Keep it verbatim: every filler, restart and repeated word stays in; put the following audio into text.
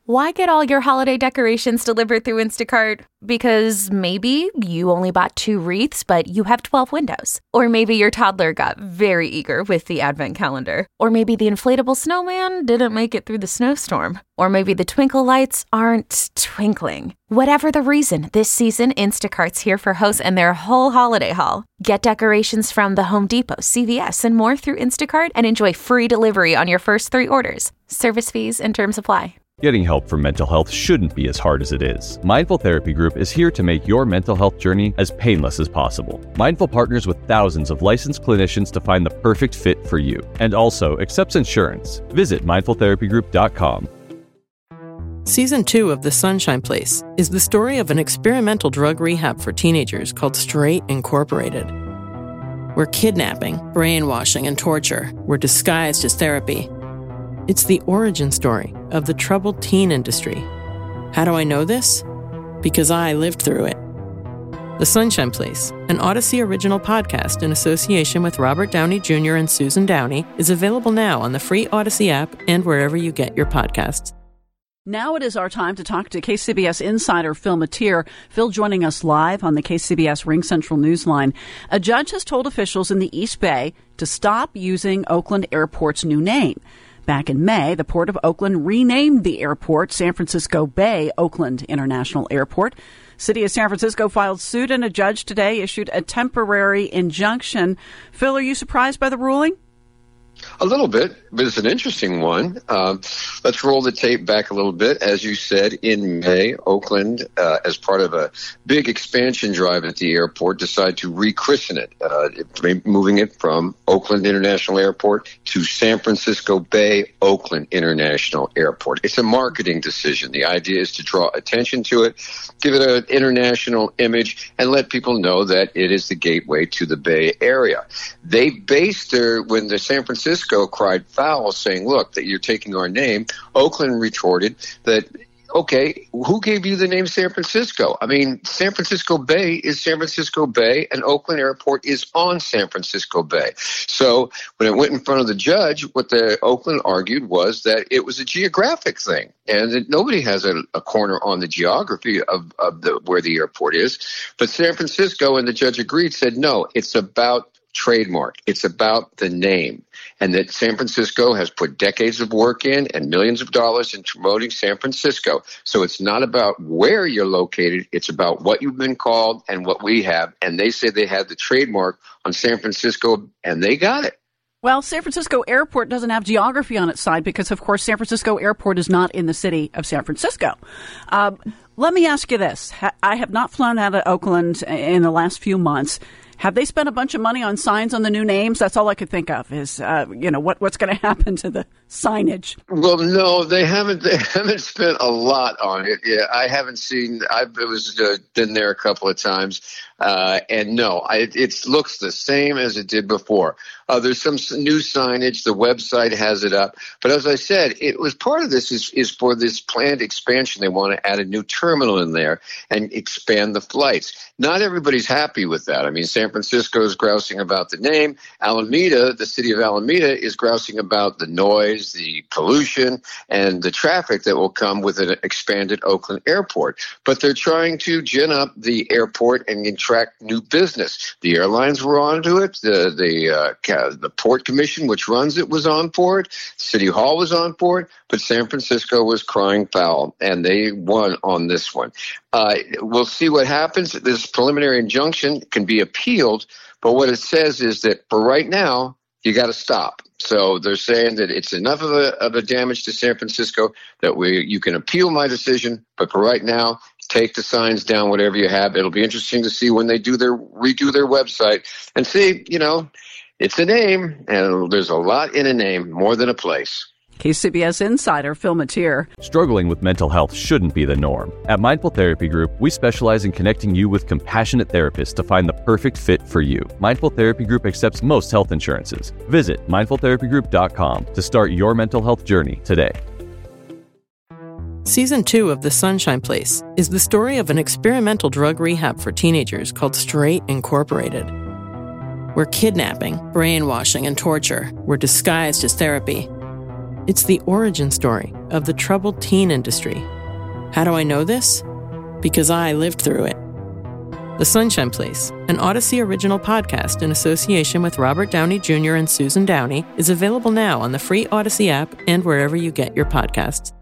Why get all your holiday decorations delivered through Instacart? Because maybe you only bought two wreaths, but you have twelve windows. Or maybe your toddler got very eager with the advent calendar. Or maybe the inflatable snowman didn't make it through the snowstorm. Or maybe the twinkle lights aren't twinkling. Whatever the reason, this season, Instacart's here for hosts and their whole holiday haul. Get decorations from the Home Depot, C V S, and more through Instacart and enjoy free delivery on your first three orders. Service fees and terms apply. Getting help for mental health shouldn't be as hard as it is. Mindful Therapy Group is here to make your mental health journey as painless as possible. Mindful partners with thousands of licensed clinicians to find the perfect fit for you, and also accepts insurance. Visit mindful therapy group dot com. Season two of The Sunshine Place is the story of an experimental drug rehab for teenagers called Straight Incorporated, where kidnapping, brainwashing, and torture were disguised as therapy. It's the origin story of the troubled teen industry. How do I know this? Because I lived through it. The Sunshine Place, an Odyssey original podcast in association with Robert Downey Junior and Susan Downey, is available now on the free Odyssey app and wherever you get your podcasts. Now it is our time to talk to K C B S insider Phil Matier. Phil joining us live on the K C B S Ring Central Newsline. A judge has told officials in the East Bay to stop using Oakland Airport's new name. Back in May, the Port of Oakland renamed the airport San Francisco Bay Oakland International Airport. City of San Francisco filed suit, and a judge today issued a temporary injunction. Phil, are you surprised by the ruling? A little bit, but it's an interesting one. Um, let's roll the tape back a little bit. As you said, in May, Oakland, uh, as part of a big expansion drive at the airport, decided to rechristen it, uh, moving it from Oakland International Airport to San Francisco Bay Oakland International Airport. It's a marketing decision. The idea is to draw attention to it, give it an international image, and let people know that it is the gateway to the Bay Area. They based their, when the San Francisco Francisco cried foul, saying, look, that you're taking our name. Oakland retorted that, okay, who gave you the name San Francisco? I mean, San Francisco Bay is San Francisco Bay, and Oakland Airport is on San Francisco Bay. So when it went in front of the judge, what the Oakland argued was that it was a geographic thing, and that nobody has a, a corner on the geography of, of the, where the airport is. But San Francisco, and the judge agreed, said, no, it's about trademark. It's about the name, and that San Francisco has put decades of work in and millions of dollars in promoting San Francisco. So it's not about where you're located. It's about what you've been called and what we have. And they say they had the trademark on San Francisco, and they got it. Well, San Francisco Airport doesn't have geography on its side because, of course, San Francisco Airport is not in the city of San Francisco. Um, let me ask you this. I have not flown out of Oakland in the last few months. Have they spent a bunch of money on signs on the new names? That's all I could think of is, uh, you know, what what's going to happen to the signage? Well, no, they haven't. They haven't spent a lot on it. Yeah, I haven't seen. I've was uh, been there a couple of times, uh, and no, I, it looks the same as it did before. Uh, there's some new signage. The website has it up, but as I said, it was part of this is is for this planned expansion. They want to add a new terminal in there and expand the flights. Not everybody's happy with that. I mean, San Francisco is grousing about the name. Alameda, the city of Alameda, is grousing about the noise, the pollution, and the traffic that will come with an expanded Oakland airport. But they're trying to gin up the airport and attract new business. The airlines were onto it. The the uh, the Port Commission, which runs it, was on for it. City Hall was on for it. But San Francisco was crying foul, and they won on this one. Uh, we'll see what happens. This preliminary injunction can be appealed, but what it says is that for right now, you got to stop. So they're saying that it's enough of a, of a damage to San Francisco that we you can appeal my decision, but for right now, take the signs down, whatever you have. It'll be interesting to see when they do their redo their website and see, you know, it's a name, and there's a lot in a name, more than a place. K C B S insider Phil Matier. Struggling with mental health shouldn't be the norm. At Mindful Therapy Group, we specialize in connecting you with compassionate therapists to find the perfect fit for you. Mindful Therapy Group accepts most health insurances. Visit mindful therapy group dot com to start your mental health journey today. Season two of The Sunshine Place is the story of an experimental drug rehab for teenagers called Straight Incorporated, where kidnapping, brainwashing, and torture were disguised as therapy. It's the origin story of the troubled teen industry. How do I know this? Because I lived through it. The Sunshine Place, an Odyssey original podcast in association with Robert Downey Junior and Susan Downey, is available now on the free Odyssey app and wherever you get your podcasts.